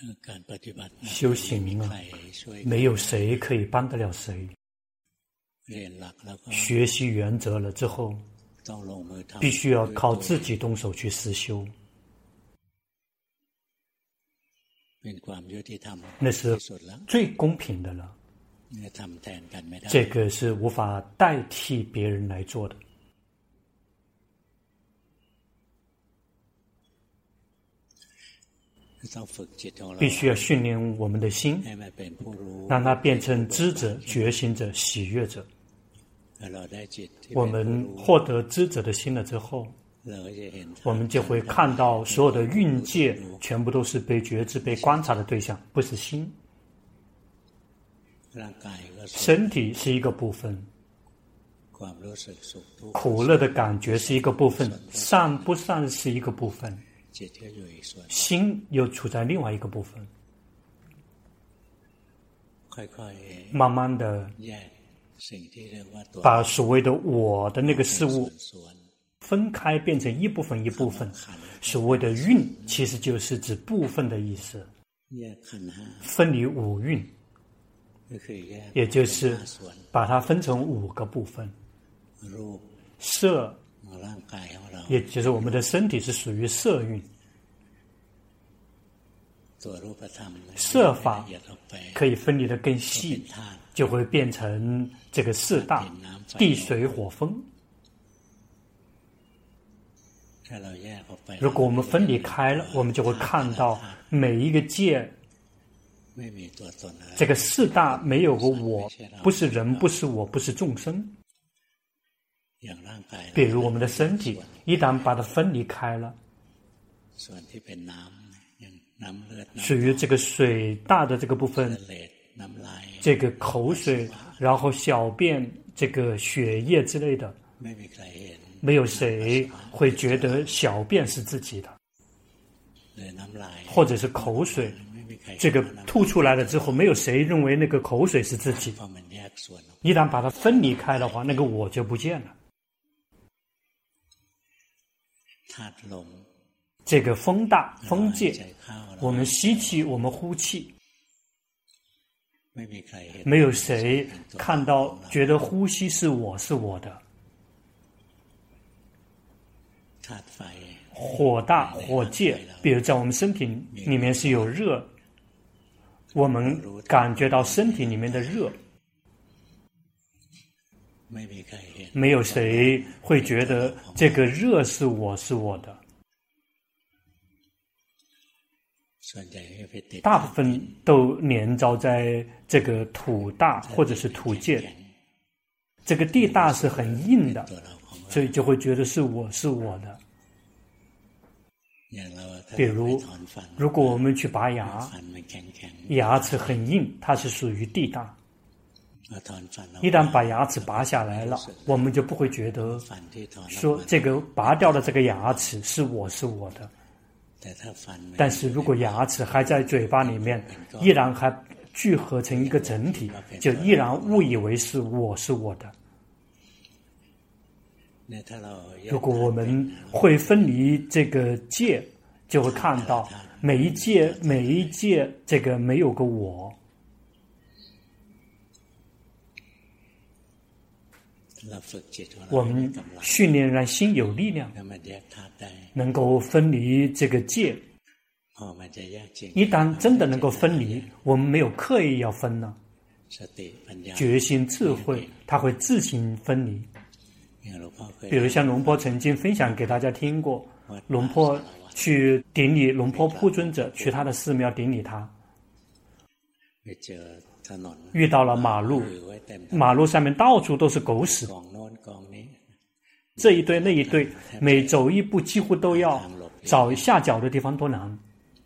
修行啊，没有谁可以帮得了谁。学习原则了之后，必须要靠自己动手去实修，那是最公平的了。这个是无法代替别人来做的。必须要训练我们的心，让它变成知者、觉醒者、喜悦者。我们获得知者的心了之后，我们就会看到所有的蕴界全部都是被觉知、被观察的对象，不是心。身体是一个部分，苦乐的感觉是一个部分，善不善是一个部分，心又处在另外一个部分。慢慢的把所谓的我的那个事物分开，变成一部分一部分。所谓的蕴其实就是指部分的意思，分离五蕴，也就是把它分成5个部分。色，也就是我们的身体是属于色蕴。色法可以分离得更细，就会变成这个4大：地、水、火、风。如果我们分离开了，我们就会看到每一个界，这个4大没有个我，不是人，不是我，不是众生。比如我们的身体，一旦把它分离开了，属于这个水大的这个部分，这个口水，然后小便，这个血液之类的，没有谁会觉得小便是自己的，或者是口水，这个吐出来了之后，没有谁认为那个口水是自己的。一旦把它分离开的话，那个我就不见了。这个风大风界，我们吸气，我们呼气，没有谁看到觉得呼吸是我是我的。火大火界，比如在我们身体里面是有热，我们感觉到身体里面的热，没有谁会觉得这个热是我是我的。大部分都连着在这个土大或者是土界，这个地大是很硬的，所以就会觉得是我是我的。比如如果我们去拔牙，牙齿很硬，它是属于地大。一旦把牙齿拔下来了，我们就不会觉得说这个拔掉的这个牙齿是我是我的。但是如果牙齿还在嘴巴里面，依然还聚合成一个整体，就依然误以为是我是我的。如果我们会分离这个界，就会看到每一界这个没有个我。我们训练让心有力量，能够分离这个界。一旦真的能够分离，我们没有刻意要分了，决心智慧它会自行分离。比如像龙坡曾经分享给大家听过，龙坡去顶礼龙坡铺尊者，去他的寺庙顶礼他，遇到了马路，马路上面到处都是狗屎，这一堆那一堆，每走一步几乎都要找下脚的地方都难，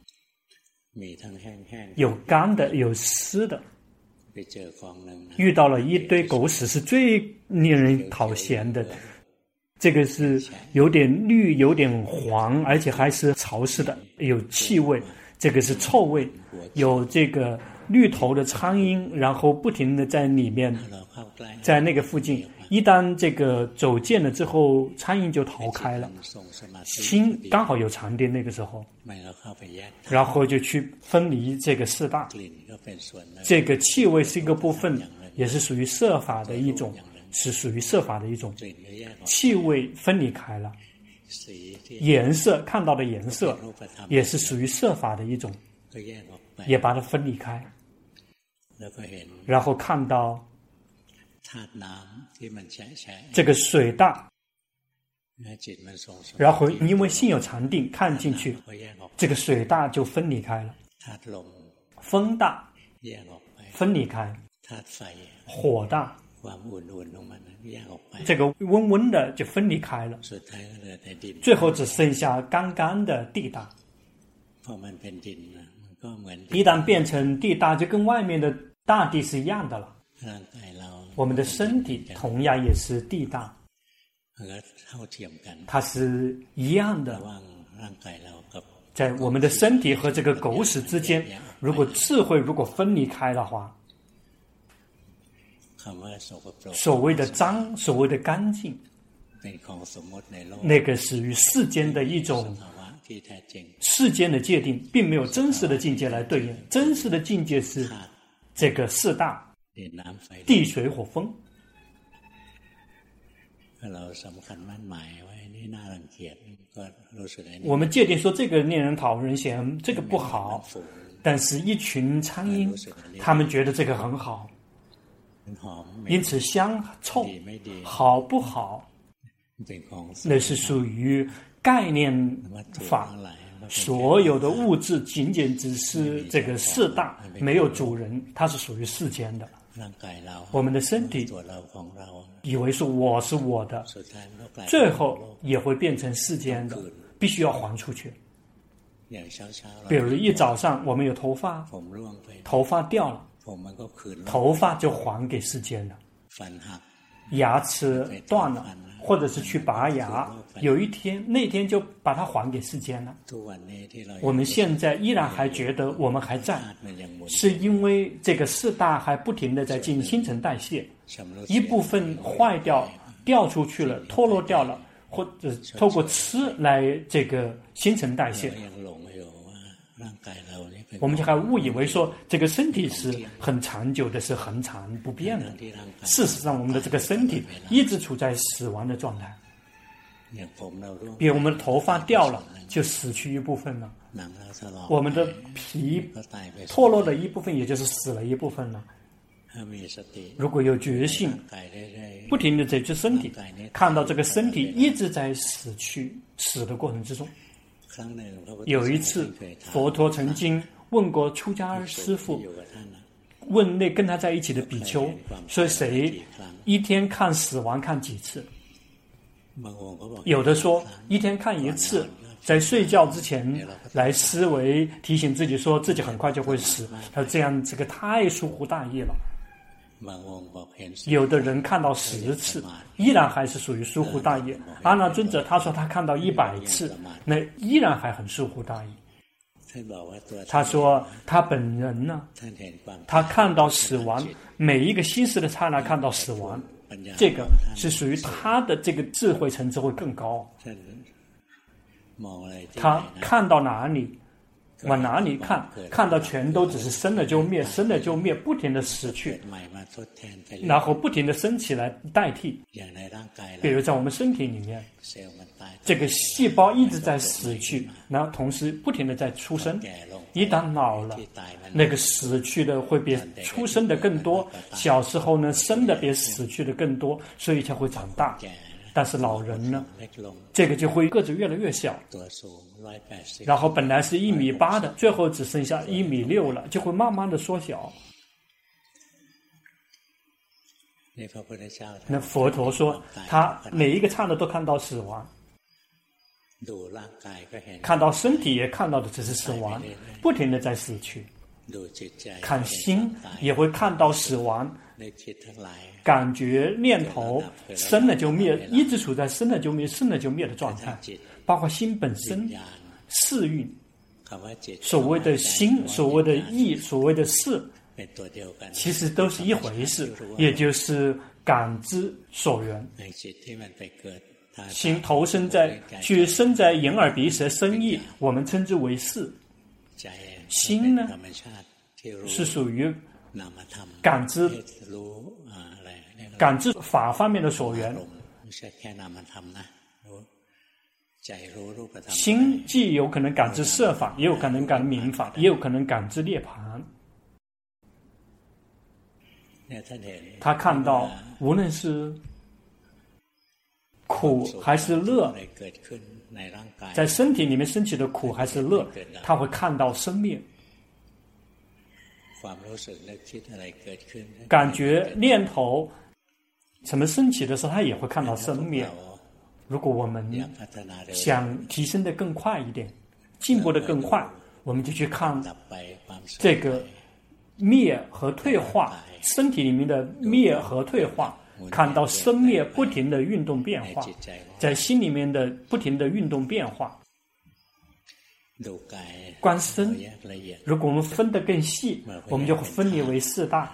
有干的有湿的。遇到了一堆狗屎是最令人讨嫌的，这个是有点绿有点黄，而且还是潮湿的，有气味，这个是臭味，有这个绿头的苍蝇，然后不停的在里面，在那个附近， 一旦这个走渐了之后，苍蝇就逃开了，心刚好有禅定那个时候，然后就去分离这个四大。这个气味是一个部分，也是属于色法的一种，是属于色法的一种。气味分离开了，颜色看到的颜色也是属于色法的一种，也把它分离开，然后看到这个水大，然后因为心有禅定看进去，这个水大就分离开了，风大分离开，火大这个温温的就分离开了，最后只剩下干干的地大。一旦变成地大，就跟外面的大地是一样的了。我们的身体同样也是地大，它是一样的。在我们的身体和这个狗屎之间，如果智慧如果分离开的话，所谓的脏，所谓的干净，那个属于世间的一种世间的界定，并没有真实的境界来对应。真实的境界是这个四大：地、水、火、风。我们界定说这个令人讨人嫌，这个不好，但是一群苍蝇，他们觉得这个很好，因此香臭好不好，那是属于概念法。所有的物质仅仅只是这个四大，没有主人，它是属于世间的。我们的身体以为是我是我的，最后也会变成世间的，必须要还出去。比如一早上我们有头发，头发掉了，头发就还给世间了。牙齿断了，或者是去拔牙，有一天那天就把它还给世间了。我们现在依然还觉得我们还在，是因为这个四大还不停的在进新陈代谢，一部分坏掉掉出去了，脱落掉了，或者透过吃来这个新陈代谢。我们就还误以为说这个身体是很长久的，是恒常不变的。事实上，我们的这个身体一直处在死亡的状态。比如我们的头发掉了，就死去一部分了；我们的皮脱落的一部分，也就是死了一部分了。如果有觉性，不停的在这身体，看到这个身体一直在死的过程之中。有一次，佛陀曾经问过出家师父，问那跟他在一起的比丘，说谁一天看死亡看几次？有的说一天看一次，在睡觉之前来思维提醒自己说自己很快就会死。他说这样这个太疏忽大意了。有的人看到10次，依然还是属于疏忽大意。阿难尊者他说他看到100次，那依然还很疏忽大意。他说他本人呢，他看到死亡，每一个心识的刹那看到死亡，这个是属于他的这个智慧层次会更高。他看到哪里往哪里看，看到全都只是生了就灭，生了就灭，不停的死去，然后不停的升起来代替。比如在我们身体里面，这个细胞一直在死去，然后同时不停的在出生。一旦老了，那个死去的会比出生的更多，小时候呢生的比死去的更多，所以才会长大。但是老人呢，这个就会个子越来越小，然后本来是1.8米的，最后只剩下1.6米了，就会慢慢的缩小。那佛陀说，他每一个刹那都看到死亡，看到身体也看到的只是死亡，不停的在死去。看心也会看到死亡，感觉念头生了就灭，一直处在生了就灭生了就灭的状态，包括心本身世蕴，所谓的心，所谓的意，所谓的事， 其实都是一回事，也就是感知所缘。心投身在生在眼耳鼻舌身意，我们称之为识。心呢是属于感知法方面的所缘。心既有可能感知色法，也有可能感知名法，也有可能感知涅槃。他看到无论是苦还是乐，在身体里面升起的苦还是乐，他会看到生灭。感觉念头什么升起的时候，他也会看到生灭。如果我们想提升的更快一点，进步的更快，我们就去看这个灭和退化，身体里面的灭和退化，看到生灭不停的运动变化，在心里面的不停的运动变化。观身，如果我们分得更细，我们就会分离为四大。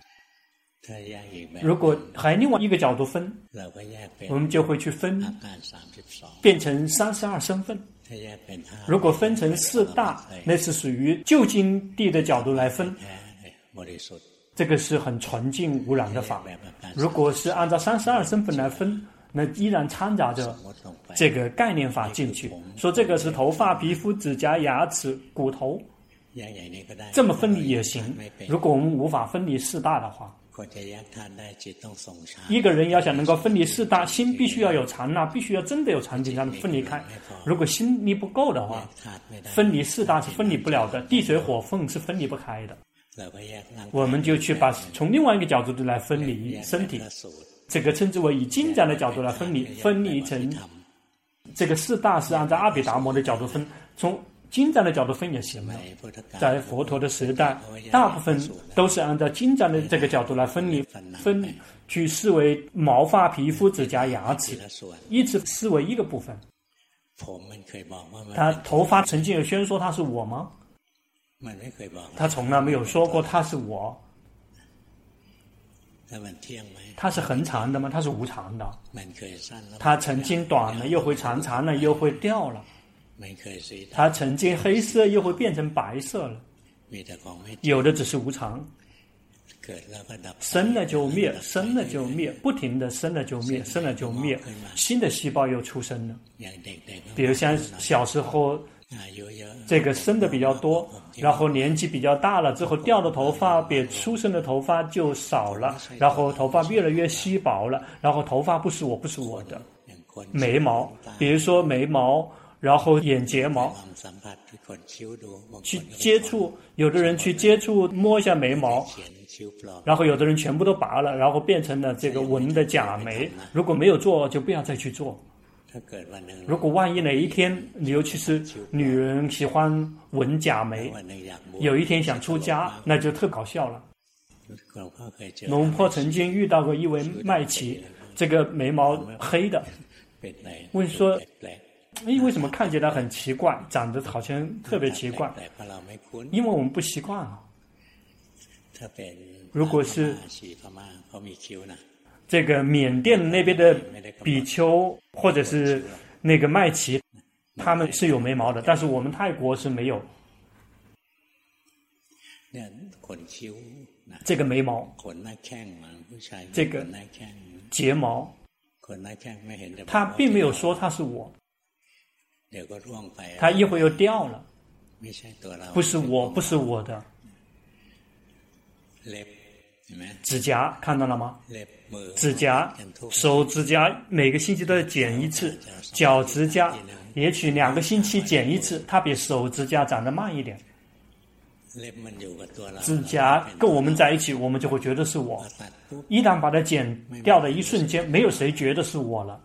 如果还另外一个角度分，我们就会去分变成32身份。如果分成四大，那是属于究竟地的角度来分，这个是很纯净无染的法。如果是按照32身份来分，那依然掺杂着这个概念法进去，说这个是头发、皮肤、指甲、牙齿、骨头，这么分离也行。如果我们无法分离四大的话，一个人要想能够分离四大，心必须要有禅那，必须要真的有禅定才能分离开。如果心力不够的话，分离四大是分离不了的，地水火风是分离不开的。我们就去把从另外一个角度来分离身体，这个称之为以经展的角度来分离成这个四大是按照阿毗达摩的角度分，从经展的角度分也行了。在佛陀的时代，大部分都是按照经展的这个角度来分去视为毛发、皮肤、指甲、牙齿，一直视为一个部分。他头发曾经有宣说他是我吗？他从来没有说过他是我。它是恒常的吗？它是无常的。它曾经短了，又会长了，又会掉了。它曾经黑色，又会变成白色了。有的只是无常，生了就灭，生了就灭，不停的生了就灭，生了就灭，新的细胞又出生了。比如像小时候这个生的比较多，然后年纪比较大了之后，掉的头发比出生的头发就少了，然后头发越来越稀薄了，然后头发不是我的。眉毛，比如说眉毛，然后眼睫毛，去接触，有的人去接触摸一下眉毛，然后有的人全部都拔了，然后变成了这个纹的假眉。如果没有做，就不要再去做。如果万一哪一天，尤其是女人喜欢纹假眉，有一天想出家，那就特搞笑了。龙婆曾经遇到过一位麦琪，这个眉毛黑的，问说为什么看起来很奇怪，长得好像特别奇怪？因为我们不习惯啊。如果是这个缅甸那边的比丘或者是那个麦琪，他们是有眉毛的，但是我们泰国是没有。这个眉毛，这个睫毛，他并没有说他是我，他一会又掉了，不是我的。指甲看到了吗？指甲，手指甲每个星期都要剪一次，脚指甲也许2个星期剪一次，它比手指甲长得慢一点。指甲跟我们在一起，我们就会觉得是我。一旦把它剪掉的一瞬间，没有谁觉得是我了。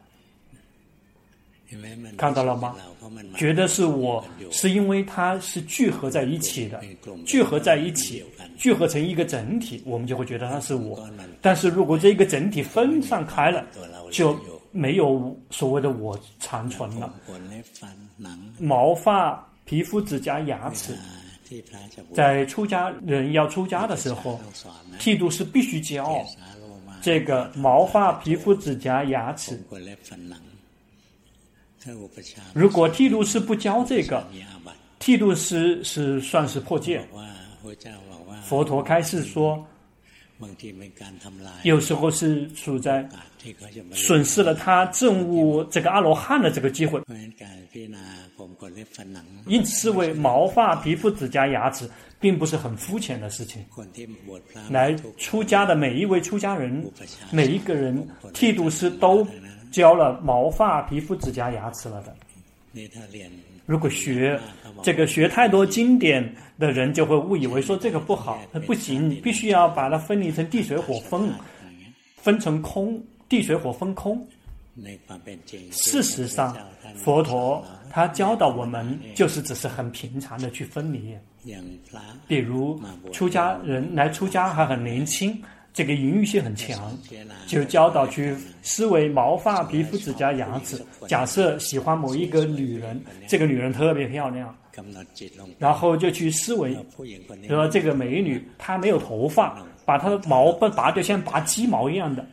看到了吗？觉得是我，是因为它是聚合在一起的，聚合在一起，聚合成一个整体，我们就会觉得它是我。但是如果这个整体分散开了，就没有所谓的我残存了。毛发、皮肤、指甲、牙齿， 在出家人要出家的时候，剃度师必须教这个毛发、皮肤、指甲、牙齿。如果剃度师不教这个，剃度师是算是破戒。佛陀开示说，有时候是处在损失了他证悟这个阿罗汉的这个机会，因此视为毛发、皮肤、指甲、牙齿并不是很肤浅的事情。来出家的每一位出家人，每一个人剃度师都教了毛发、皮肤、指甲、牙齿了的。如果学太多经典的人，就会误以为说这个不好，不行，必须要把它分离成地水火风，分成空，地水火风空。事实上，佛陀他教导我们，就是只是很平常的去分离。比如出家人来出家还很年轻，这个淫欲性很强，就教导去思维毛发、皮肤、指甲、牙齿。假设喜欢某一个女人，这个女人特别漂亮，然后就去思维，说这个美女她没有头发，把她的毛拔掉，像拔鸡毛一样的。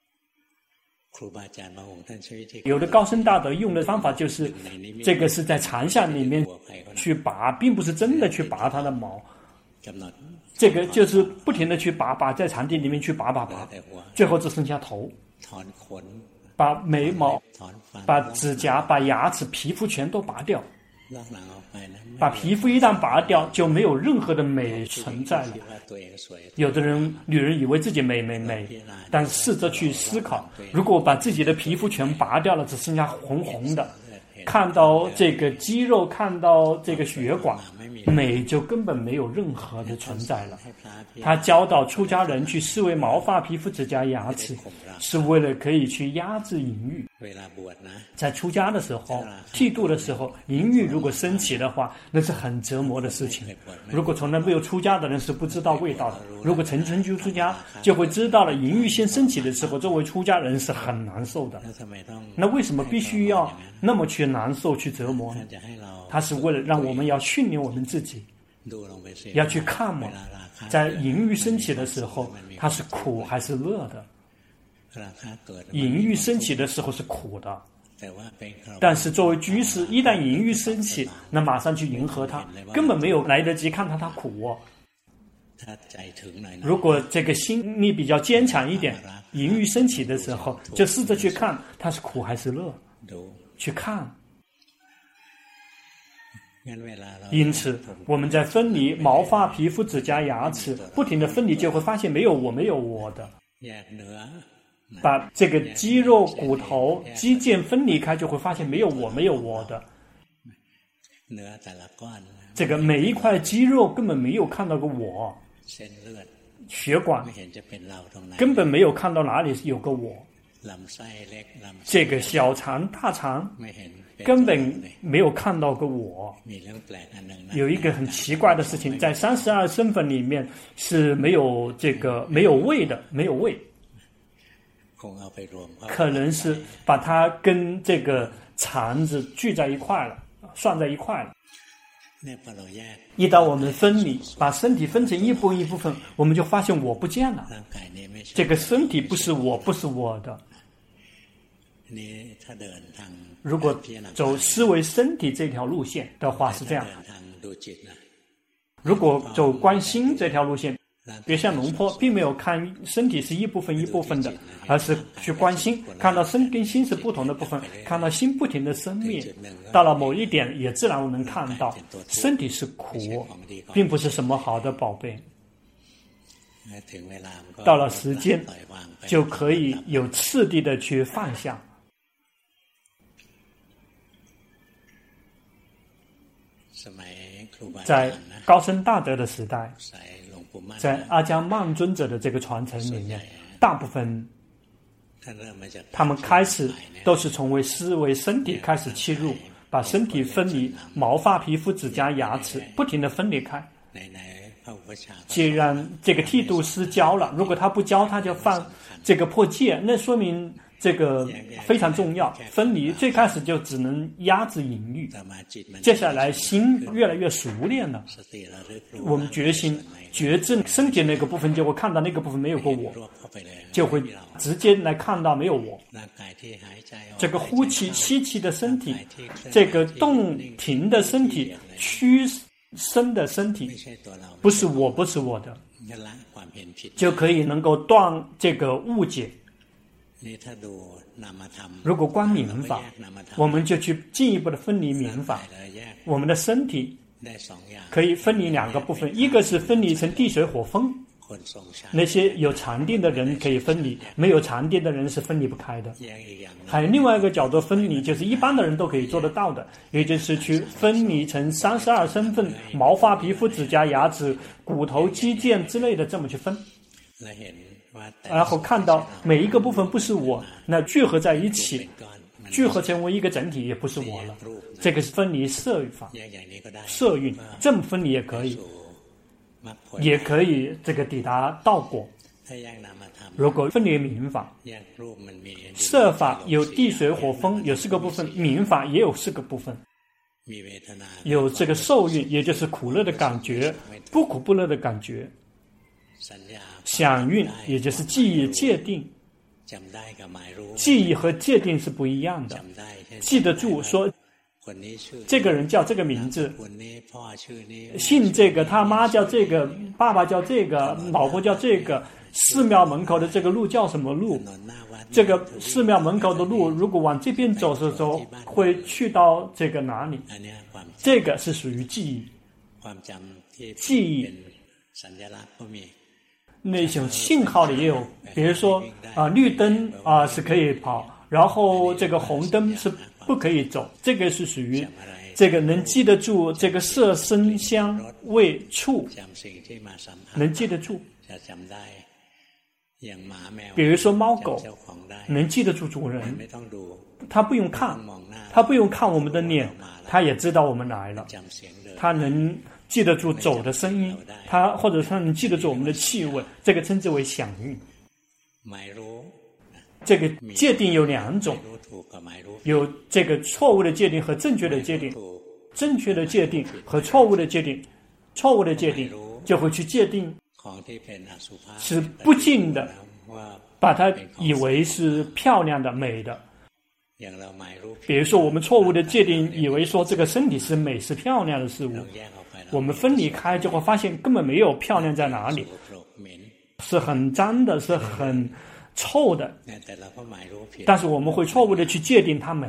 有的高僧大德用的方法就是，这个是在禅相里面去拔，并不是真的去拔她的毛。这个就是不停的去拔，在禅定里面去拔，最后只剩下头，把眉毛、把指甲、把牙齿、皮肤全都拔掉。把皮肤一旦拔掉，就没有任何的美存在了。有的人女人以为自己美，但试着去思考，如果把自己的皮肤全拔掉了，只剩下红红的，看到这个肌肉，看到这个血管，美就根本没有任何的存在了。他教导出家人去思维毛发、皮肤、指甲、牙齿，是为了可以去压制淫欲。在出家的时候，剃度的时候，淫欲如果升起的话，那是很折磨的事情。如果从来没有出家的人是不知道味道的，如果曾经出家，就会知道了淫欲先升起的时候，作为出家人是很难受的。那为什么必须要那么去难受去折磨呢？他是为了让我们要训练我们自己，要去看嘛，在淫欲升起的时候，它是苦还是乐的？淫欲升起的时候是苦的，但是作为居士，一旦淫欲升起，那马上去迎合它，根本没有来得及看它苦。如果这个心力比较坚强一点，淫欲升起的时候，就试着去看它是苦还是乐，去看。因此我们在分离毛发、皮肤、指甲、牙齿，不停的分离，就会发现没有我，没有我的。把这个肌肉、骨头、肌腱分离开，就会发现没有我，没有我的。这个每一块肌肉根本没有看到过我，血管根本没有看到哪里有个我。这个小肠、大肠根本没有看到过我。有一个很奇怪的事情，在32身份里面是没有没有胃的，没有胃。可能是把它跟这个肠子聚在一块了，算在一块了。一旦我们分离，把身体分成一部分，我们就发现我不见了。这个身体不是我，不是我的。如果走思维身体这条路线的话是这样，如果走观心这条路线，别像龙坡并没有看身体是一部分的，而是去观心，看到身跟心是不同的部分，看到心不停的生灭，到了某一点也自然能看到身体是苦，并不是什么好的宝贝。到了时间就可以有次第的去放下。在高僧大德的时代，在阿姜曼尊者的这个传承里面，大部分他们开始都是从思维身体开始切入，把身体分离毛发、皮肤、指甲、牙齿不停地分离开。既然这个剃度师教了，如果他不教，他就犯这个破戒，那说明这个非常重要。分离最开始就只能压制淫欲，接下来心越来越熟练了，我们决心觉知身体那个部分，就会看到那个部分没有个我，就会直接来看到没有我。这个呼气吸气的身体，这个动停的身体，屈伸的身体，不是我，不是我的，就可以能够断这个误解。如果观明法，我们就去进一步的分离明法。我们的身体可以分离两个部分，一个是分离成地水火风，那些有禅定的人可以分离，没有禅定的人是分离不开的。还有另外一个角度分离，就是一般的人都可以做得到的，也就是去分离成32身份，毛发、皮肤、指甲、牙齿、骨头、肌腱之类的，这么去分。然后看到每一个部分不是我，那聚合在一起，聚合成为一个整体，也不是我了。这个是分离色法、色蕴，这么分离也可以，也可以这个抵达道果。如果分离明法，色法有地水火风，有4个部分，明法也有4个部分，有这个受蕴，也就是苦乐的感觉，不苦不乐的感觉。想蕴也就是记忆界定，记忆和界定是不一样的。记得住说这个人叫这个名字，姓这个，他妈叫这个，爸爸叫这个，老婆叫这个，寺庙门口的这个路叫什么路，这个寺庙门口的路如果往这边走的时候会去到这个哪里，这个是属于记忆。记忆那种信号的也有，比如说绿灯是可以跑，然后这个红灯是不可以走，这个是属于这个能记得住这个色声香味触，能记得住。比如说猫狗能记得住主人，他不用看，他不用看我们的脸，他也知道我们来了，他能记得住走的声音，他或者他能记得住我们的气味，这个称之为响应。这个界定有2种，有这个错误的界定和正确的界定。正确的界定和错误的界定，错误的界定就会去界定是不净的，把它以为是漂亮的、美的。比如说我们错误的界定以为说这个身体是美是漂亮的事物，我们分离开就会发现根本没有漂亮在哪里，是很脏的，是很臭的，但是我们会错误的去界定它美，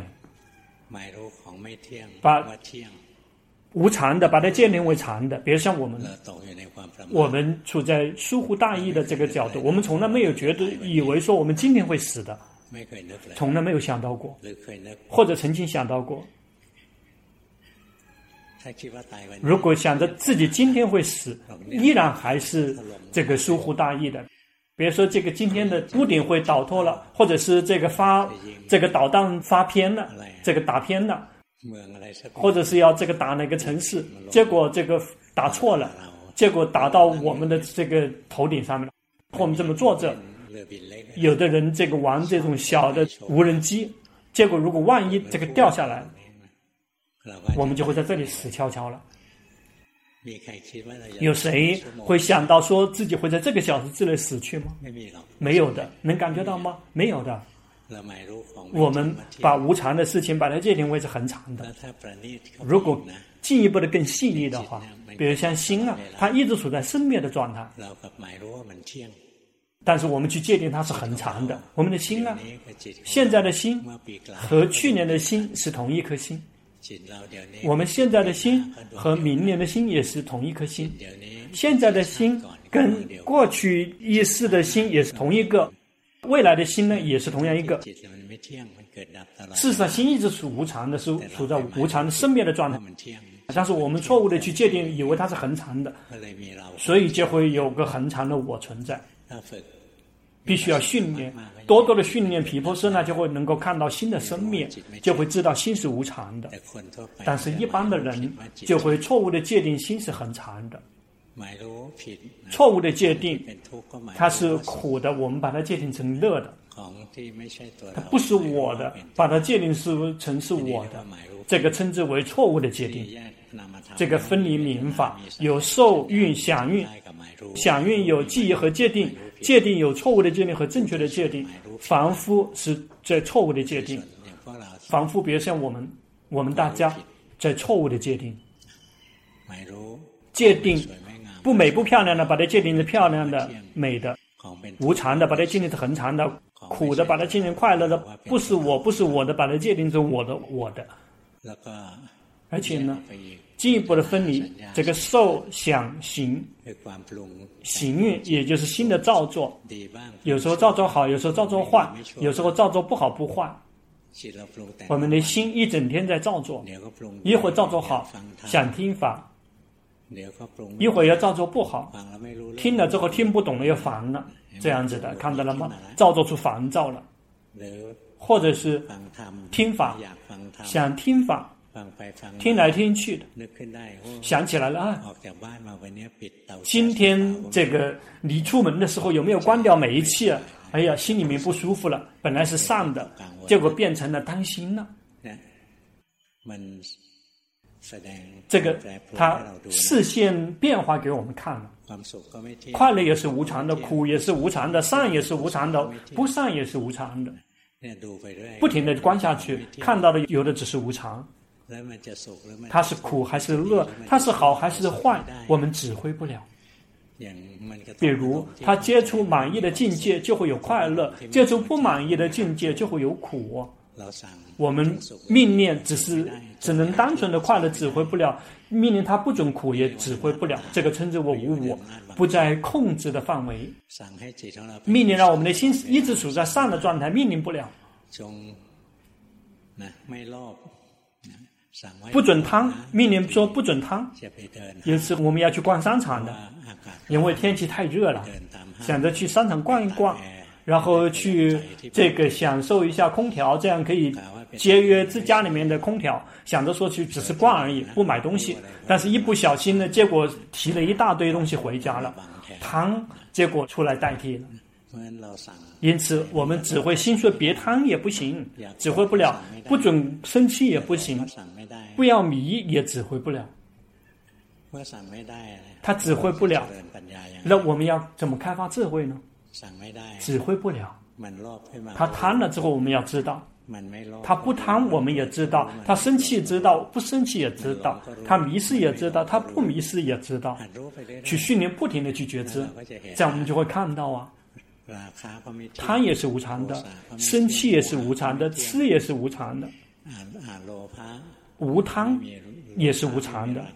把无常的把它界定为常的。比如像我们处在疏忽大意的这个角度，我们从来没有觉得以为说我们今天会死的，从来没有想到过，或者曾经想到过。如果想着自己今天会死，依然还是这个疏忽大意的。比如说这个今天的屋顶会倒脱了，或者是这个导弹发偏了，这个打偏了，或者是要这个打哪个城市，结果这个打错了，结果打到我们的这个头顶上面了。我们这么坐着，有的人这个玩这种小的无人机，结果如果万一这个掉下来，我们就会在这里死翘翘了。有谁会想到说自己会在这个小时之内死去吗？没有的。能感觉到吗？没有的。我们把无常的事情把它界定为是很长的。如果进一步的更细腻的话，比如像心它一直处在生灭的状态，但是我们去界定它是很长的。我们的心现在的心和去年的心是同一颗心，我们现在的心和明年的心也是同一颗心，现在的心跟过去一世的心也是同一个，未来的心呢也是同样一个。事实上心一直是无常的，是处在无常的生灭的状态，但是我们错误的去界定，以为它是恒常的，所以就会有个恒常的我存在。必须要训练，多多的训练毗婆舍那，就会能够看到心的生灭，就会知道心是无常的。但是一般的人就会错误的界定心是恒常的。 错误的界定，它是苦的，我们把它界定成乐的。它不是我的，把它界定成是我的，这个称之为错误的界定。这个分离明法有受蕴、想蕴，想蕴有记忆和界定，界定有错误的界定和正确的界定。凡夫是在错误的界定，凡夫比如像我们大家在错误的界定，界定不美不漂亮的，把它界定成漂亮的、美的；无常的，把它界定成恒常的；苦的，把它界定成快乐的；不是我，不是我的，把它界定成我的。而且呢，进一步的分离这个受、想、行蕴，也就是心的造作，有时候造作好，有时候造作坏，有时候造作不好不坏。我们的心一整天在造作，一会儿造作好，想听法，一会儿要造作不好，听了之后听不懂了又烦了，这样子的，看到了吗？造作出烦躁了，或者是听法，想听法，听来听去的，想起来了啊，今天这个你出门的时候有没有关掉煤气啊？哎呀，心里面不舒服了，本来是善的，结果变成了担心了。这个它视线变化给我们看了，快乐也是无常的，苦也是无常的，善也是无常的，不善也是无常的。不停地观下去，看到的有的只是无常，它是苦还是乐，它是好还是坏，我们指挥不了。比如他接触满意的境界就会有快乐，接触不满意的境界就会有苦。我们命令只能单纯的快乐，指挥不了；命令他不准苦也指挥不了，这个称之为无我，不在控制的范围。命令让我们的心一直处在善的状态，命令不了。不准贪，命令说不准贪。有时我们要去逛商场的，因为天气太热了，想着去商场逛一逛，然后去这个享受一下空调，这样可以节约自家里面的空调，想着说去只是逛而已，不买东西，但是一不小心呢，结果提了一大堆东西回家了，贪结果出来代替了。因此我们只会心说别贪也不行，指挥不了；不准生气也不行，不要迷也指挥不了。他指挥不了，那我们要怎么开发智慧呢？指挥不了。他贪了之后我们要知道，他不贪我们也知道，他生气知道，不生气也知道，他迷失也知道，他不迷失也知道，去训练不停的去觉知，这样我们就会看到啊，贪也是无常的，生气也是无常的，痴也是无常的，无贪也是无常的，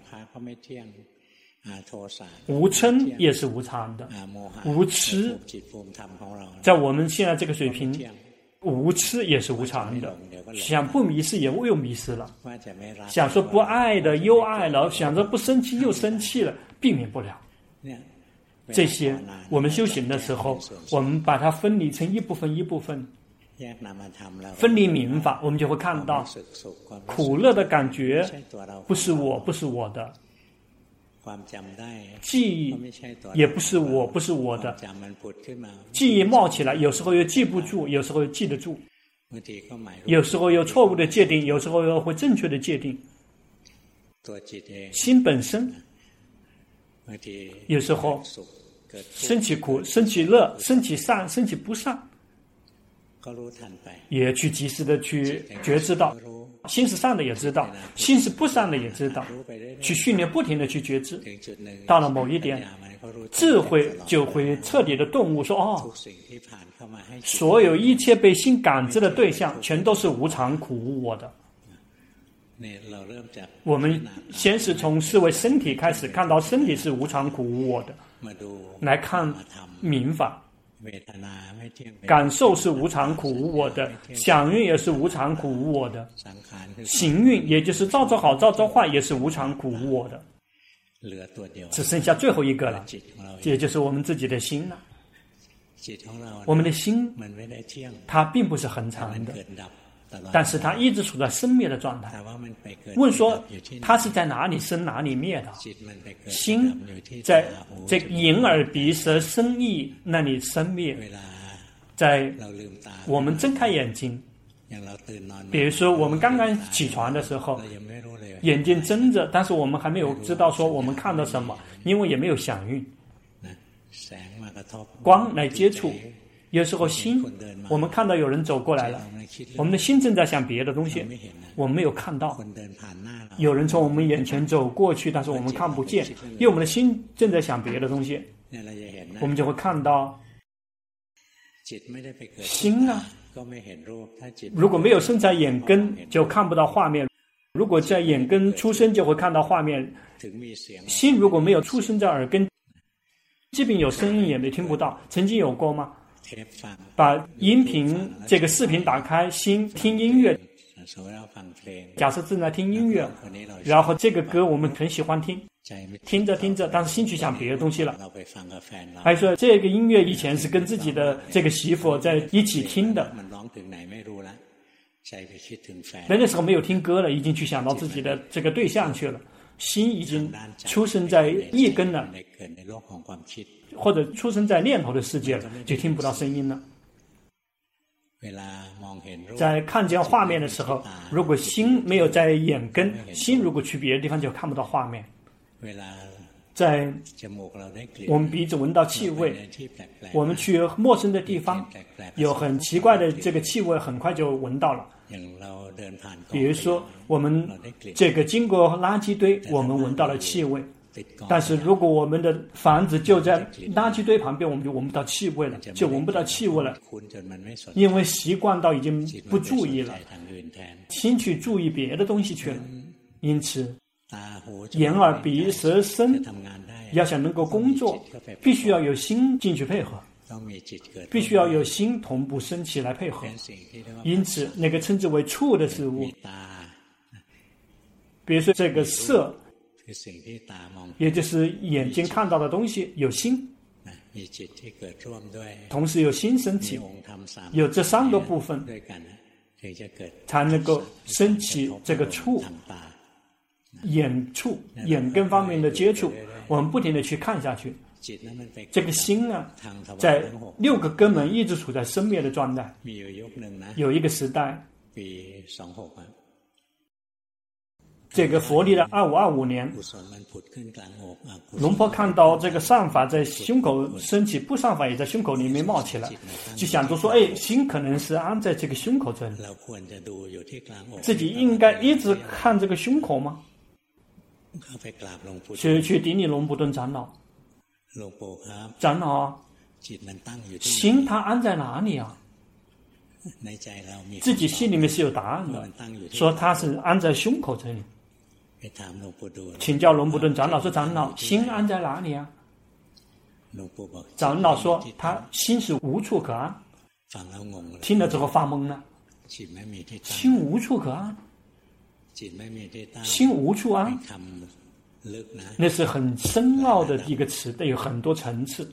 无嗔也是无常的，无痴在我们现在这个水平，无痴也是无常的，想不迷失也又迷失了，想说不爱的又爱了，想着不生气又生气了，避免不了。这些我们修行的时候，我们把它分离成一部分一部分，分离明法，我们就会看到苦乐的感觉不是我，不是我的，记忆也不是我，不是我的，记忆冒起来，有时候又记不住，有时候又记得住，有时候有错误的界定，有时候又会正确的界定。心本身有时候升起苦，升起乐，升起善，升起不善，也去及时的去觉知到，心是善的也知道，心是不善的也知道，去训练不停的去觉知，到了某一点，智慧就会彻底的顿悟，说哦，所有一切被心感知的对象全都是无常苦无我的。我们先是从思维身体开始，看到身体是无常苦无我的，来看明法，感受是无常苦无我的，想运也是无常苦无我的，行运也就是造作好造作坏也是无常苦无我的，只剩下最后一个了，也就是我们自己的心了。我们的心它并不是恒常的， 但是它一直处在生灭的状态。问说它是在哪里生哪里灭的？心在这眼耳鼻舌身意那里生灭。在我们睁开眼睛，比如说我们刚刚起床的时候，眼睛睁着，但是我们还没有知道说我们看到什么，因为也没有响应。光来接触，有时候心，我们看到有人走过来了，我们的心正在想别的东西，我们没有看到。有人从我们眼前走过去，但是我们看不见，因为我们的心正在想别的东西，我们就会看到心啊。如果没有生在眼根，就看不到画面；如果在眼根出生，就会看到画面。心如果没有出生在耳根，即便有声音也没听不到。曾经有过吗？把音频这个视频打开，心听音乐。假设正在听音乐，然后这个歌我们很喜欢听，听着听着，但是心去想别的东西了。还说这个音乐以前是跟自己的这个媳妇在一起听的，那时候没有听歌了，已经去想到自己的这个对象去了，心已经出生在业根了，或者出生在念头的世界了，就听不到声音了。在看见画面的时候，如果心没有在眼根，心如果去别的地方就看不到画面。在我们鼻子闻到气味，我们去陌生的地方，有很奇怪的这个气味，很快就闻到了。比如说我们这个经过垃圾堆，我们闻到了气味，但是如果我们的房子就在垃圾堆旁边，我们就闻不到气味了，因为习惯到已经不注意了，心去注意别的东西去了。因此眼耳鼻舌身要想能够工作，必须要有心进去配合，必须要有心同步升起来配合。因此那个称之为触的事物，比如说这个色，也就是眼睛看到的东西，有心，同时有心升起，有这三个部分才能够升起这个触。眼触眼根方面的接触，我们不停地去看下去，这个心呢，在6个根门一直处在生灭的状态。有一个时代，这个佛历的2525年，龙婆看到这个善法在胸口升起，不善法也在胸口里面冒起来，就想着说，心可能是安在这个胸口这里，自己应该一直看这个胸口吗？去顶礼龙普顿长老，长老啊，心它安在哪里啊？自己心里面是有答案的，说它是安在胸口这里。请教龙普顿长老说，长老，心安在哪里啊？长老说他心是无处可安。听了之后发懵了，心无处可安，心无处安，那是很深奥的一个词，有很多层次，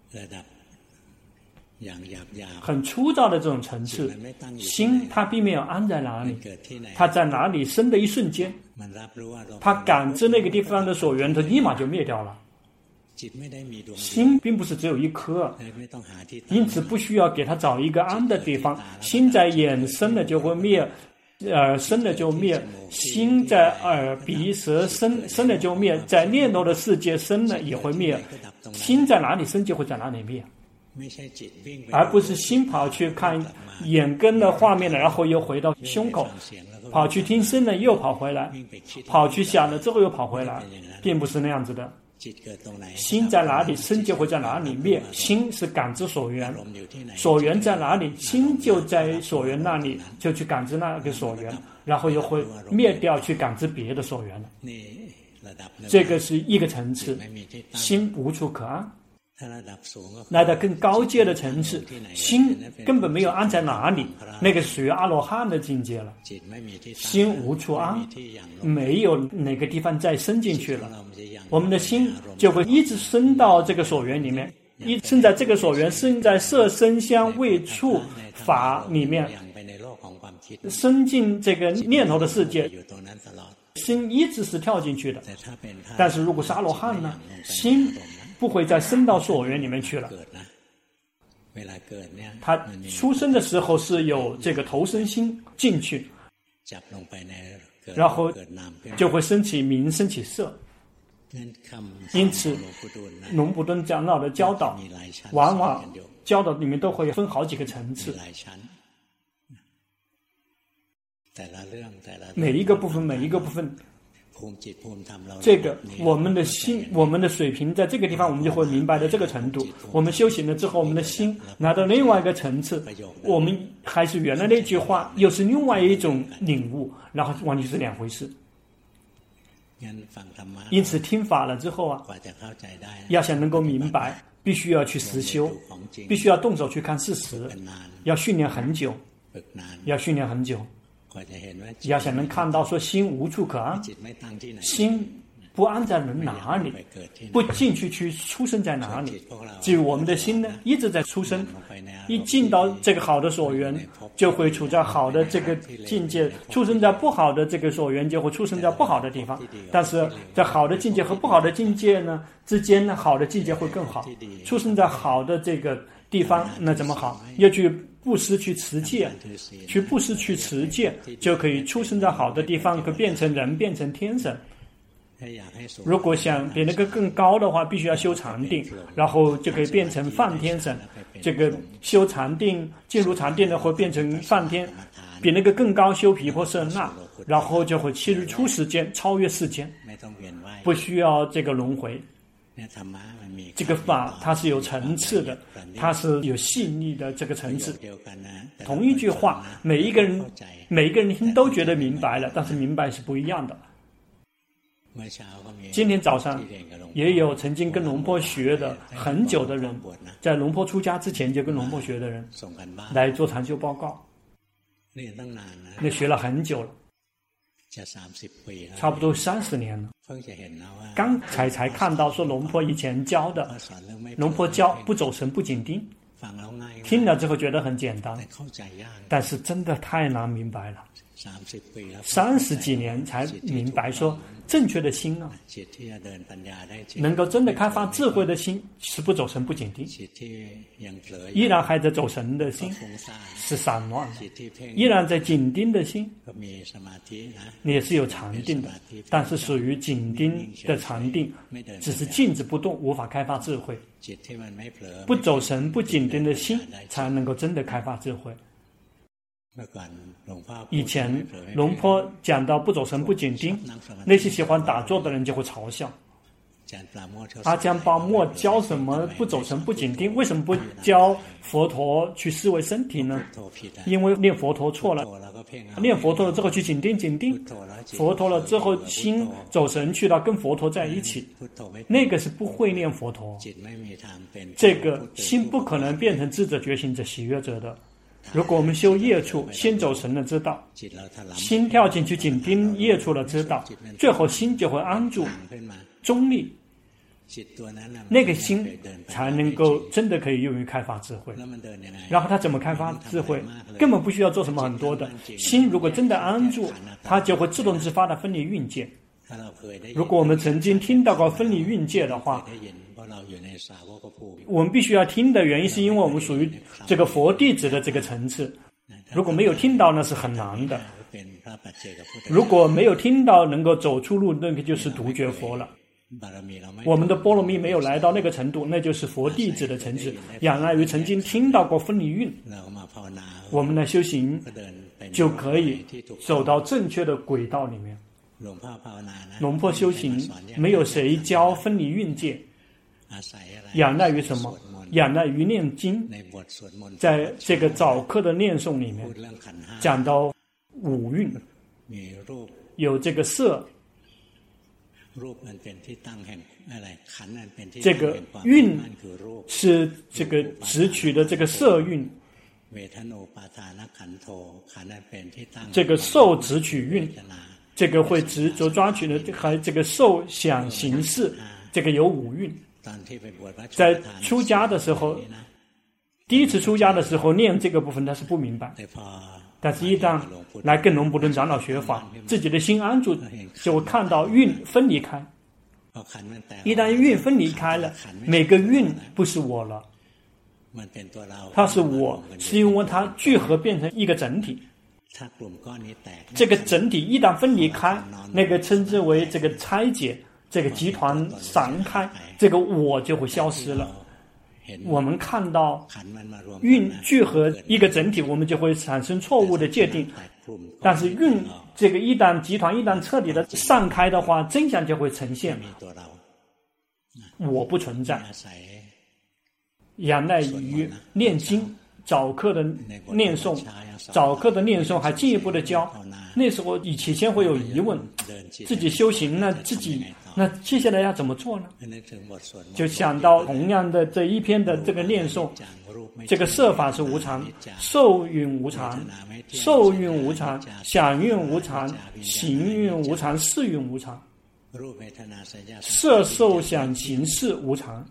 很粗糙的这种层次。心它并没有安在哪里，它在哪里生的一瞬间，它感知那个地方的所缘，它立马就灭掉了。心并不是只有一颗，因此不需要给它找一个安的地方。心在眼生了就会灭，耳生了就灭，心在耳鼻舌生了就灭，在念头的世界生了也会灭。心在哪里生就会在哪里灭，而不是心跑去看眼根的画面了，然后又回到胸口，跑去听声了又跑回来，跑去想了之后又跑回来，并不是那样子的。心在哪里生就会在哪里灭，心是感知所缘，所缘在哪里，心就在所缘那里，就去感知那个所缘，然后又会灭掉去感知别的所缘了。这个是一个层次，心无处可安。来到更高阶的层次，心根本没有安在哪里，那个属于阿罗汉的境界了。心无处安，没有哪个地方再伸进去了，我们的心就会一直伸到这个所缘里面，伸在这个所缘，伸在色声香味触法里面， 伸进这个念头的世界，心一直是跳进去的。但是如果是阿罗汉呢，心不会再升到所缘里面去了。他出生的时候是有这个投生心进去，然后就会升起名，升起色。因此龙普顿长老的教导往往教导里面都会分好几个层次，每一个部分这个我们的心，我们的水平在这个地方我们就会明白的这个程度。我们修行了之后，我们的心拿到另外一个层次，我们还是原来那句话，又是另外一种领悟，然后完全是两回事。因此听法了之后啊，要想能够明白，必须要去实修，必须要动手去看事实，要训练很久，要想能看到说心无处可安，心不安在哪里，不进去出生在哪里。至于我们的心呢，一直在出生，一进到这个好的所缘，就会处在好的这个境界；出生在不好的这个所缘，就会出生在不好的地方。但是在好的境界和不好的境界呢之间呢，好的境界会更好。出生在好的这个地方，那怎么好？要去布施去持戒，就可以出生在好的地方，可变成人，变成天神。如果想比那个更高的话，必须要修禅定，然后就可以变成梵天神。这个修禅定，进入禅定的会变成梵天，比那个更高，修毗婆舍那，然后就会切入出世间，超越世间，不需要这个轮回。这个法它是有层次的，它是有细腻的这个层次。同一句话，每一个人听都觉得明白了，但是明白是不一样的。今天早上也有曾经跟龙婆学的很久的人，在龙婆出家之前就跟龙婆学的人来做禅修报告，那学了很久了，差不多30年了。刚才看到说龙婆以前教的，龙婆教不走神不紧盯，听了之后觉得很简单，但是真的太难明白了。30几年才明白说正确的心啊，能够真的开发智慧的心是不走神不紧盯，依然还在走神的心是散乱的，依然在紧盯的心也是有禅定的，但是属于紧盯的禅定，只是静止不动，无法开发智慧。不走神不紧盯的心才能够真的开发智慧。以前龙婆讲到不走神不紧盯，那些喜欢打坐的人就会嘲笑。阿姜巴莫教什么不走神不紧盯？为什么不教佛陀去思维身体呢？因为念佛陀错了，念佛陀了之后去紧盯，佛陀了之后心走神去了，跟佛陀在一起，那个是不会念佛陀，这个心不可能变成智者觉醒者喜悦者的。如果我们修业处，先走神了知道，心跳进去紧盯业处了知道，最后心就会安住中立，那个心才能够真的可以用于开发智慧。然后他怎么开发智慧？根本不需要做什么很多的，心如果真的安住，它就会自动自发的分离蕴界。如果我们曾经听到过分离蕴界的话，我们必须要听的原因是因为我们属于这个佛弟子的这个层次，如果没有听到那是很难的，如果没有听到能够走出路，那个就是独觉佛了。我们的波罗蜜没有来到那个程度，那就是佛弟子的层次，仰赖于曾经听到过分离蕴，我们的修行就可以走到正确的轨道里面。龙婆修行没有谁教分离蕴界，仰赖于什么？仰赖于念经。在这个早课的念诵里面讲到五蕴，有这个色，这个蕴是这个直取的这个色蕴，这个受直取蕴，这个会执着抓取的，还这个受想行识，这个有五蕴。在出家的时候，第一次出家的时候念这个部分他是不明白， 但是一旦来跟龙普顿长老学法，自己的心安住，就会看到运分离开。一旦运分离开了，每个运不是我了，它是我，是因为它聚合变成一个整体。这个整体一旦分离开，那个称之为这个拆解，这个集团散开，这个我就会消失了。我们看到运聚合一个整体，我们就会产生错误的界定。但是运这个一旦集团一旦彻底的散开的话，真相就会呈现，我不存在。仰赖于念经早课的念诵，早课的念诵还进一步的教。那时候以前会有疑问，自己修行呢，那接下来要怎么做呢？就想到同样的这一篇的这个念诵，这个色法是无常，受蕴无常，受蕴无常，想蕴无常，行蕴无常，识蕴无常，色受想行识无常。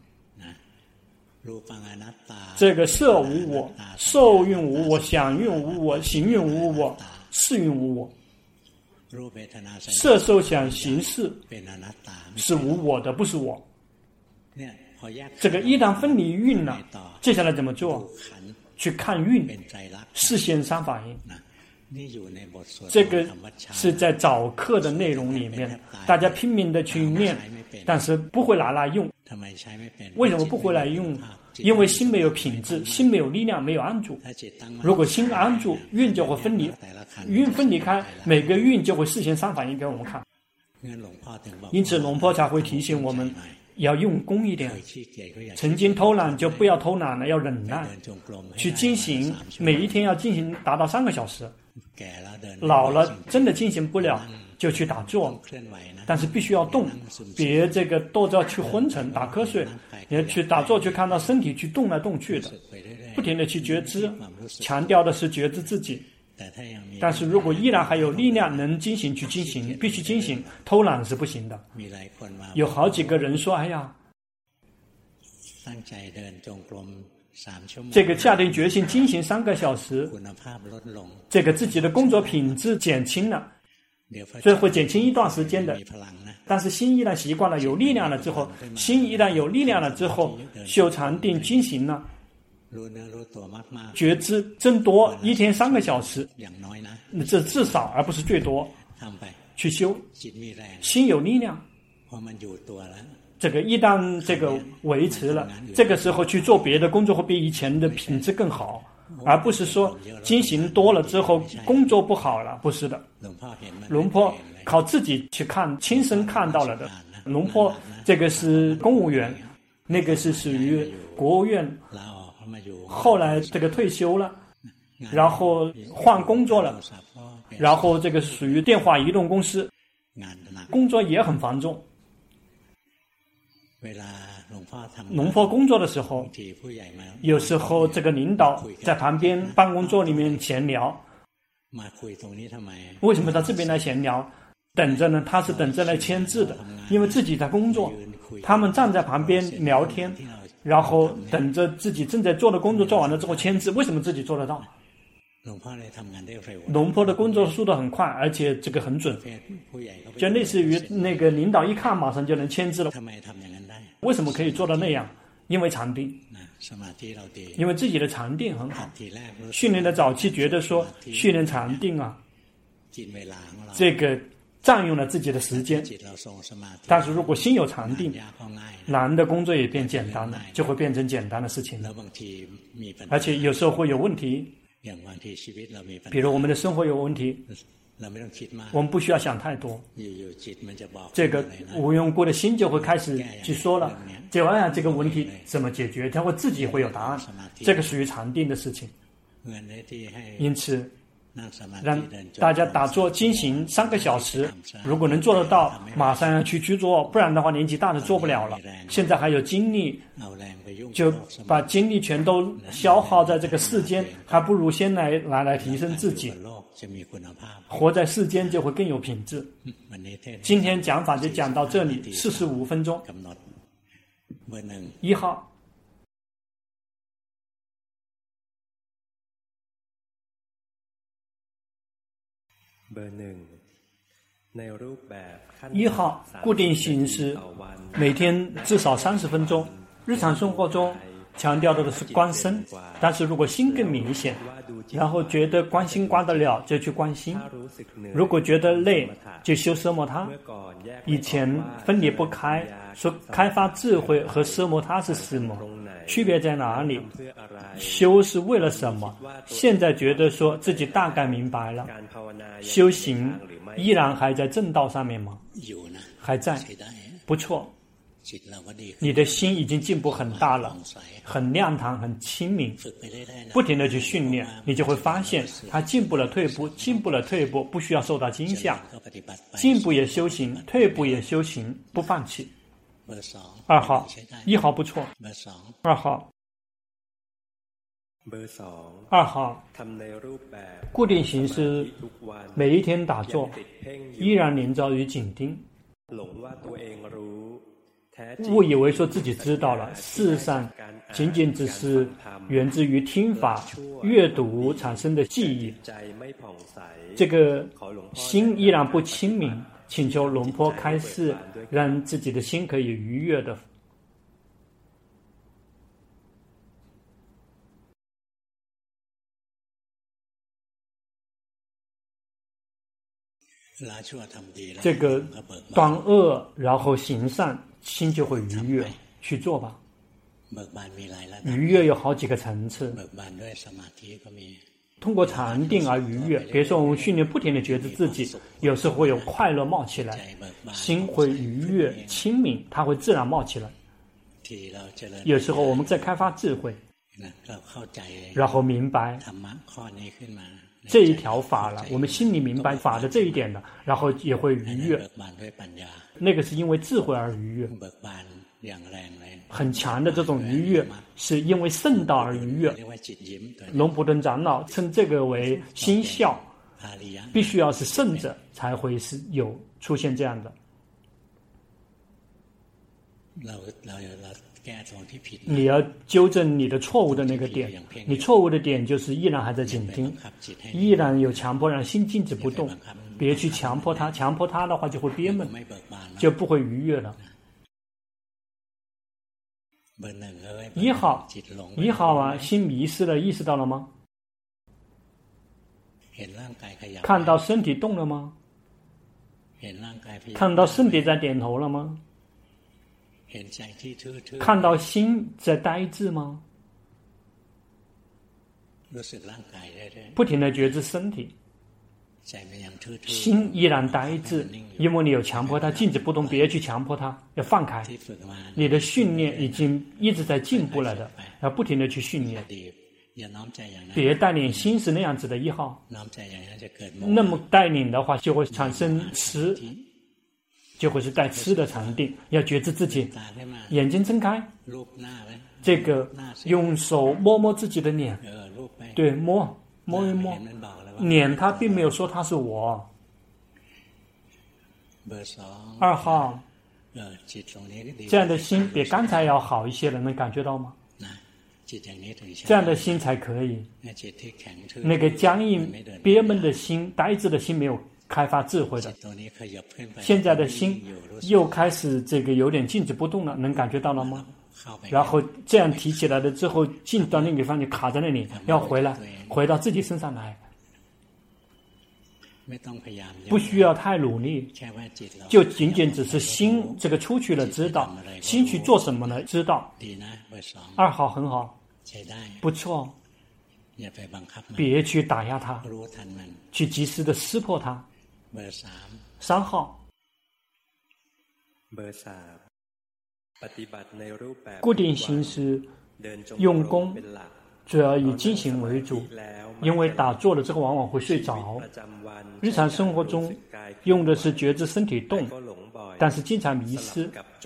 这个色无我，受蕴无我，想蕴无我，行蕴无我，识蕴无我。色受想行识是无我的，不是我。这个一旦分离蕴了，接下来怎么做？去看蕴，视现三法印。这个是在早课的内容里面，大家拼命的去念，但是不会拿来用。为什么不会来用？因为心没有品质，心没有力量，没有安住。如果心安住，蕴就会分离，蕴分离开，每个蕴就会示现三法印给我们看。因此龙婆才会提醒我们要用功一点，曾经偷懒就不要偷懒了，要忍耐，去进行，每一天要进行达到3个小时。老了真的进行不了，就去打坐，但是必须要动，别这个坐着去昏沉打瞌睡，你要去打坐，去看到身体去动来动去的，不停的去觉知，强调的是觉知自己。但是如果依然还有力量能进行，去进行，必须进行，偷懒是不行的。有好几个人说，哎呀，这个下定决心进行3个小时，这个自己的工作品质减轻了，所以会减轻一段时间的。但是心一旦习惯了，有力量了之后，心一旦有力量了之后，修禅定进行了，觉知增多，一天3个小时，这至少而不是最多，去修，心有力量。这个一旦这个维持了，这个时候去做别的工作会比以前的品质更好，而不是说进行多了之后工作不好了，不是的。龙坡靠自己去看，亲身看到了的。龙坡这个是公务员，那个是属于国务院，后来这个退休了，然后换工作了，然后这个属于电话移动公司，工作也很繁重。龙坡工作的时候，有时候这个领导在旁边办公桌里面闲聊。为什么到这边来闲聊？等着呢，他是等着来签字的，因为自己在工作，他们站在旁边聊天，然后等着自己正在做的工作做完了之后签字。为什么自己做得到？龙坡的工作速度很快，而且这个很准，就类似于那个领导一看马上就能签字了。为什么可以做到那样？因为禅定，因为自己的禅定很好。训练的早期觉得说训练禅定啊，这个占用了自己的时间，但是如果心有禅定，难的工作也变简单了，就会变成简单的事情了。而且有时候会有问题，比如我们的生活有问题，我们不需要想太多，这个无缘无故的心就会开始去说了，就哎呀这个问题怎么解决，它会自己会有答案，这个属于禅定的事情。因此让大家打坐进行3个小时，如果能做得到，马上要去做，不然的话年纪大的做不了了。现在还有精力，就把精力全都消耗在这个世间，还不如先来提升自己，活在世间就会更有品质。今天讲法就讲到这里，45分钟。1号。 1号固定形式，每天至少30分钟。日常生活中强调的是观身，但是如果心更明显，然后觉得观心观得了，就去观心；如果觉得累，就修奢摩他。以前分离不开，说开发智慧和奢摩他是什么？区别在哪里？修是为了什么？现在觉得说自己大概明白了，修行依然还在正道上面吗？还在，不错。你的心已经进步很大了，很亮堂，很清明。不停地去训练，你就会发现他进步了退步，进步了退步，不需要受到惊吓。进步也修行，退步也修行，不放弃。2号，1号不错。2号，2号，固定形式，每一天打坐，依然临着于紧盯。误以为说自己知道了，事实上仅仅只是源自于听法、阅读产生的记忆。这个心依然不清明，请求龙坡开示，让自己的心可以愉悦的。这个断恶，然后行善，心就会愉悦。去做吧。愉悦有好几个层次，通过禅定而愉悦。比如说我们训练不停地觉知自己，有时候会有快乐冒起来，心会愉悦清明，它会自然冒起来。有时候我们在开发智慧，然后明白这一条法了，我们心里明白法的这一点了，然后也会愉悦。那个是因为智慧而愉悦，很强的这种愉悦是因为圣道而愉悦。龙普顿长老称这个为心笑，必须要是圣者才会是有出现这样的。你要纠正你的错误的那个点，你错误的点就是依然还在紧盯，依然有强迫让心静止不动，别去强迫它，强迫它的话就会憋闷，就不会愉悦了。1号啊，心迷失了，意识到了吗？看到身体动了吗？看到身体在点头了吗？看到心在呆滞吗？不停地觉知身体，心依然呆滞，因为你有强迫它静止不动，别去强迫它，要放开。你的训练已经一直在进步了的，要不停地去训练。别带领心是那样子的1号，那么带领的话就会产生痴，就会是带痴的禅定。要觉知自己，眼睛睁开，这个用手摸摸自己的脸，对，摸一摸脸，他并没有说他是我。2号，这样的心比刚才要好一些了，能感觉到吗？这样的心才可以。那个僵硬憋闷的心、呆滞的心没有开发智慧的，现在的心又开始这个有点静止不动了，能感觉到了吗？然后这样提起来了之后，进到那个地方，你卡在那里，要回来，回到自己身上来，不需要太努力，就仅仅只是心这个出去了，知道心去做什么呢？知道。2号很好，不错，别去打压它，去及时的撕破它。3号，固定形式用功，主要以精行为主，因为打坐了之后往往会睡着。日常生活中用的是觉知身体动，但是经常迷失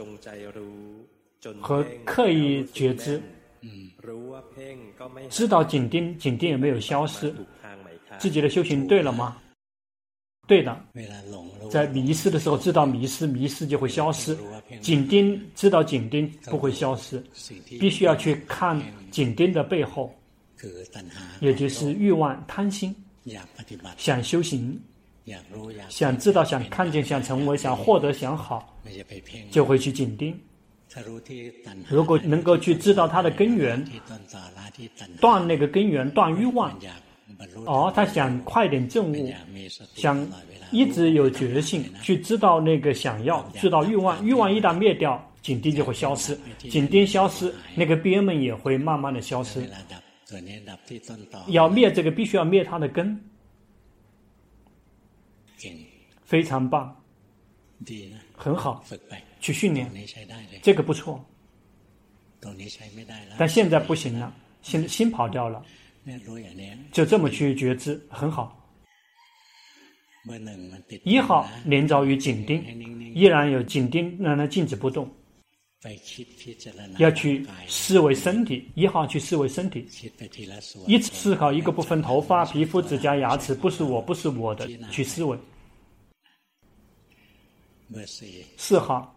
和刻意觉知，知道紧盯，紧盯也没有消失。自己的修行对了吗？对的，在迷失的时候知道迷失，迷失就会消失。紧盯知道紧盯不会消失，必须要去看紧盯的背后，也就是欲望、贪心，想修行， 想知道、想看见、想成为、想获得、想好，就会去紧盯。如果能够去知道它的根源，断那个根源，断欲望。他想快点证悟，想一直有决心去知道那个想要，知道欲望。欲望一旦灭掉，紧盯就会消失。紧盯消失，那个边门也会慢慢的消失。要灭这个，必须要灭它的根。非常棒，很好，去训练，这个不错。但现在不行了，心跑掉了，就这么去觉知，很好。一号连着于紧盯，依然有紧盯，让它静止不动。要去思维身体，一号去思维身体，一直思考一个部分，头发、皮肤、指甲、牙齿，不是我，不是我的，去思维。4号，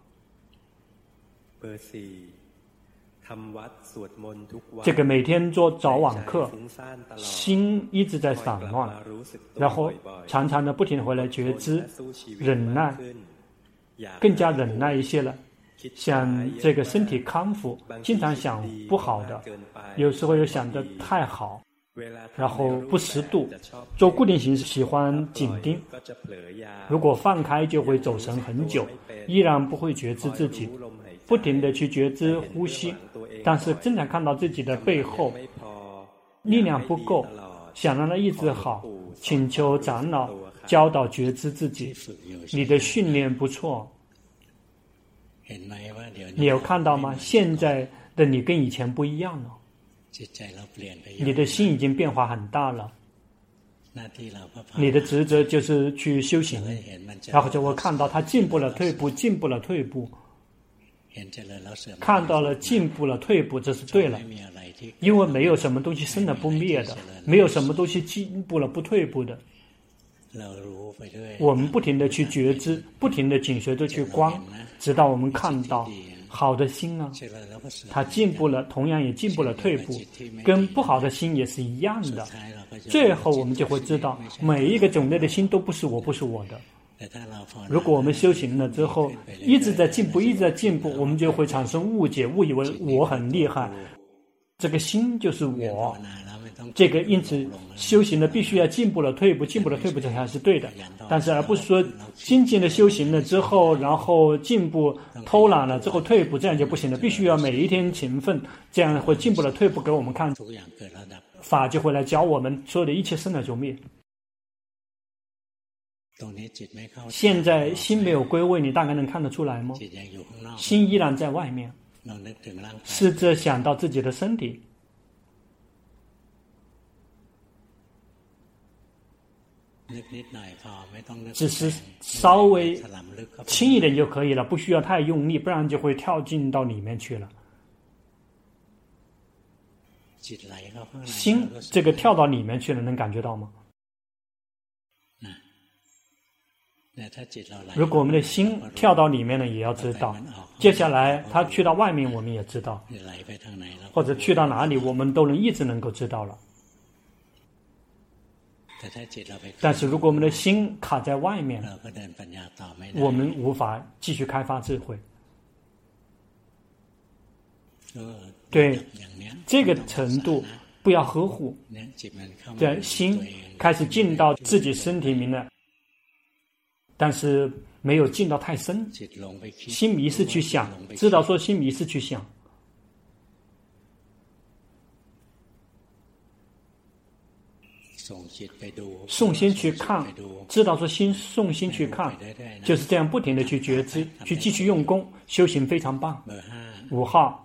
这个每天做早晚课，心一直在散乱，然后常常的不停地回来觉知，忍耐，更加忍耐一些了。想这个身体康复，经常想不好的，有时候又想得太好，然后不适度，做固定形式喜欢紧盯，如果放开就会走神很久，依然不会觉知自己，不停地去觉知呼吸，但是经常看到自己的背后力量不够，想让它一直好，请求长老教导觉知自己。你的训练不错，你有看到吗？现在的你跟以前不一样了，你的心已经变化很大了。你的职责就是去修行，然后就会看到他进步了退步，进步了退步，看到了进步了退步，这是对了。因为没有什么东西生了不灭的，没有什么东西进步了不退步的。我们不停地去觉知，不停地紧随着去观，直到我们看到好的心啊，它进步了，同样也进步了退步，跟不好的心也是一样的。最后我们就会知道，每一个种类的心都不是我，不是我的。如果我们修行了之后一直在进步，一直在进步，我们就会产生误解，误以为我很厉害，这个心就是我。这个因此修行的必须要进步了退步，进步了退步，这才是对的。但是而不是说精进的修行了之后，然后进步偷懒了之后退步，这样就不行了。必须要每一天勤奋，这样会进步了退步给我们看，法就会来教我们，所有的一切生了就灭。现在心没有归位，你大概能看得出来吗？心依然在外面，试着想到自己的身体，只是稍微轻一点就可以了，不需要太用力，不然就会跳进到里面去了。心这个跳到里面去了，能感觉到吗？如果我们的心跳到里面了，也要知道，接下来它去到外面，我们也知道，或者去到哪里，我们都一直能够知道了。但是如果我们的心卡在外面，我们无法继续开发智慧。对这个程度不要呵护，这心开始进到自己身体里面了，但是没有进到太深，心迷失去想，知道说心迷失去想，送心去看，知道说心送心去看，就是这样不停的去觉知，去继续用功，修行非常棒。5号，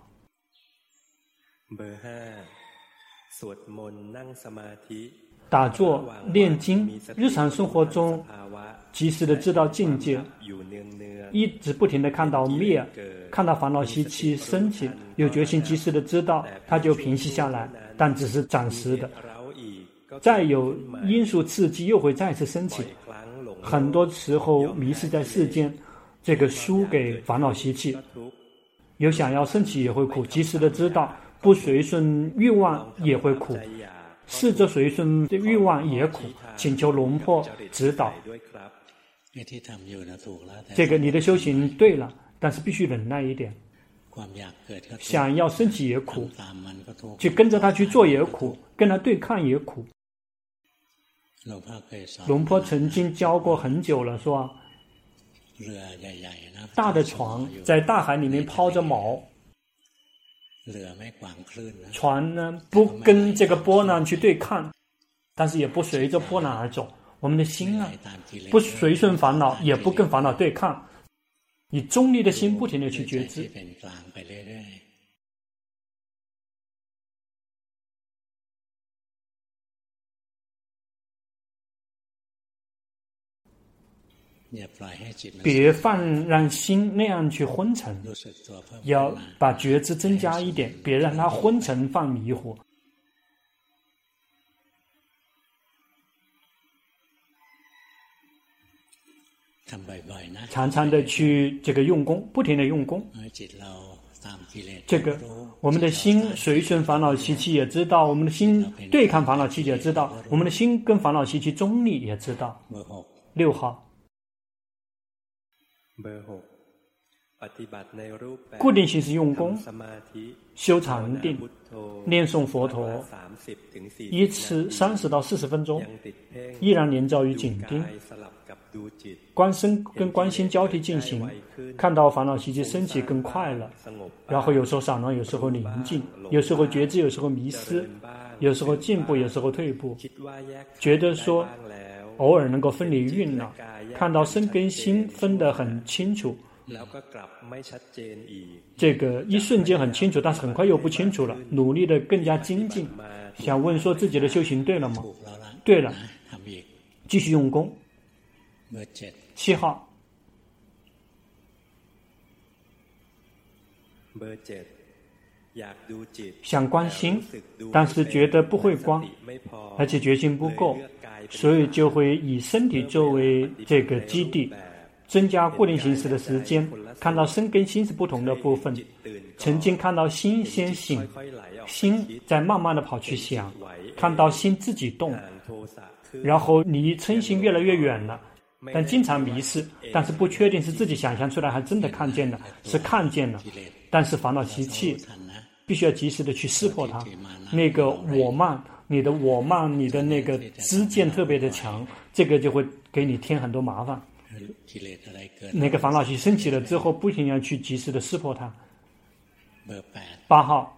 打坐念经，日常生活中及时的知道境界，一直不停的看到灭，看到烦恼习气升起，有决心及时的知道，它就平息下来，但只是暂时的。再有因素刺激，又会再次升起。很多时候迷失在世间，这个输给烦恼习气，有想要升起也会苦，及时的知道，不随顺欲望也会苦。 试着随顺的欲望也苦，请求龙婆指导。这个你的修行对了，但是必须忍耐一点。想要升起也苦，去跟着他去做也苦，跟他对抗也苦。龙婆曾经教过很久了，说大的船在大海里面抛着锚，船呢不跟这个波浪去对抗，但是也不随着波浪而走。我们的心呢，不随顺烦恼，也不跟烦恼对抗，以中立的心不停地去觉知。别让心那样去昏沉，要把觉知增加一点，别让它昏沉放迷糊。常常的去这个用功，不停的用功。这个我们的心随顺烦恼习气也知道，我们的心对抗烦恼习气也知道，我们的心跟烦恼习气中立也知道。6号。固定形式用功，修禅定，念诵佛陀，依次30到40分钟，依然连照于紧盯，观身跟观心交替进行，看到烦恼习气升起更快乐，然后有时候散乱，有时候宁静，有时候觉知，有时候迷失，有时候进步，有时候退步，觉得说偶尔能够分离运了，看到身跟心分得很清楚，这个一瞬间很清楚，但是很快又不清楚了，努力的更加精进。想问说自己的修行对了吗？对了，继续用功。7号。想观心，但是觉得不会观，而且决心不够，所以就会以身体作为这个基地，增加固定形式的时间，看到身跟心是不同的部分。曾经看到心先醒，心在慢慢的跑去想，看到心自己动，然后离嗔心越来越远了，但经常迷失，但是不确定是自己想象出来还真的看见了，是看见了，但是烦恼习气必须要及时的去识破它。那个我慢，你的我慢，你的那个知见特别的强，这个就会给你添很多麻烦。那个烦恼习升起了之后，不停要去及时的识破它。8号。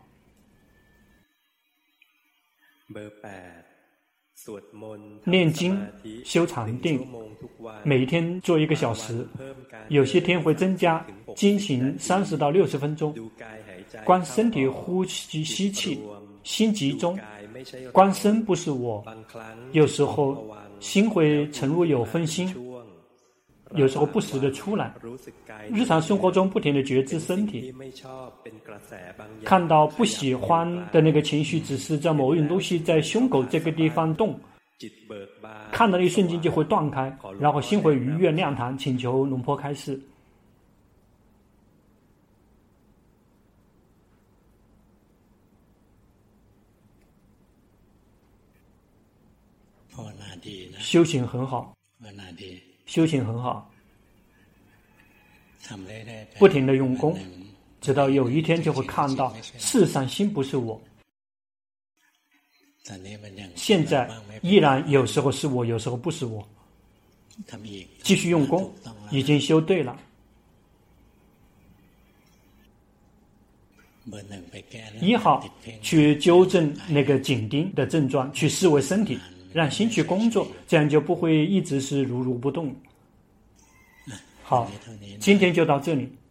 念经修禅定，每天做1个小时，有些天会增加，经行30到60分钟，观身体呼吸吸气，心集中，观身不是我。有时候心会沉入有分心，有时候不时的出来。日常生活中不停的觉知身体，看到不喜欢的那个情绪只是在某样东西在胸口这个地方动，看到一瞬间就会断开，然后心会愉悦亮堂。请求龙婆开示。修行很好，修行很好，不停的用功，直到有一天就会看到事实上心不是我。现在依然有时候是我，有时候不是我，继续用功，已经修对了。1号去纠正那个紧盯的症状，去视为身体，让心去工作，这样就不会一直是如如不动。好，今天就到这里。